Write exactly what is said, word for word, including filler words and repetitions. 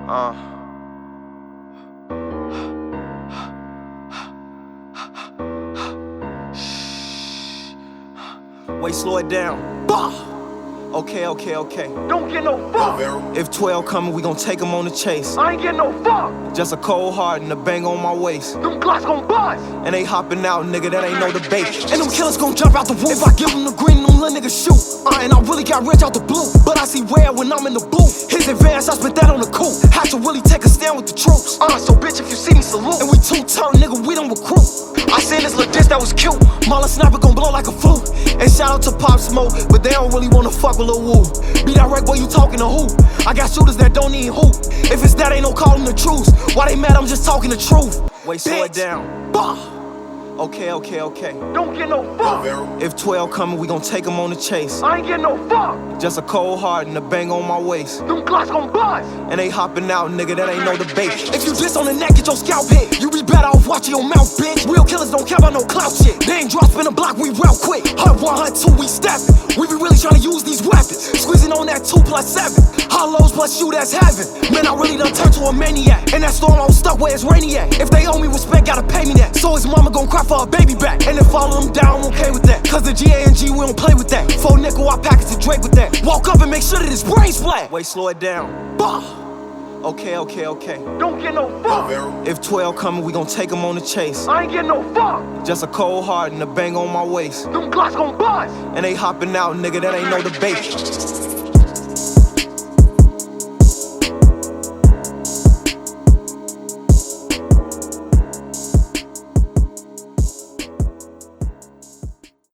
Uh. Wait, slow it down. Bah! Okay, okay, okay. Don't get no fuck. If twelve coming, we gon' take them on the chase. I ain't getting no fuck. Just a cold heart and a bang on my waist. Them Glocks gon' bust. And they hopping out, nigga, that ain't no debate. And them killers gon' jump out the roof. If I give them the green, them little niggas shoot. Uh, and I really got rich out the blue. But I see red when I'm in the booth. His advance, I spit that on the coupe. Had to really take a stand with the troops. Uh, so bitch, if you see me, salute. And we two-turn, nigga, we don't recruit. I seen this little diss that was cute. Mala sniper gon' blow like a flute. And shout out to Pop Smoke, but they don't really wanna fuck with Lil Woo. Be direct, boy, you talking to who? I got shooters that don't need hoop. If it's that, ain't no calling the truth. Why they mad? I'm just talking the truth. Wait, slow it down. Bah! Okay, okay, okay. Don't get no fuck. If twelve coming, we gon' take them on the chase. I ain't getting no fuck. Just a cold heart and a bang on my waist. Them Glocks gon' bust. And they hopping out, nigga, that ain't no debate. If you diss on the neck, get your scalp hit. You be better off watching your mouth, bitch. Real killers don't care about no clout shit. They ain't drop in the block, we real quick. Hunt one, hunt two, we steppin'. We be really tryna use these weapons. Squeezing on that two plus seven. Hollows plus you, that's heaven. Man, I really done turned to a maniac. And that storm I'm stuck where it's rainy at. If they owe me respect, gotta pay me that. So his mama gon' cry for a baby back. And if all of them down, I'm okay with that. Cause the G A N G, we don't play with that. Four nickel, I package the Drake with that. Walk up and make sure that his brain splat. Wait, slow it down. Bah! Okay, okay, okay. Don't get no fuck. If twelve coming, we gon' take them on the chase. I ain't getting no fuck. Just a cold heart and a bang on my waist. Them Glocks gon' bust. And they hopping out, nigga, that ain't no debate.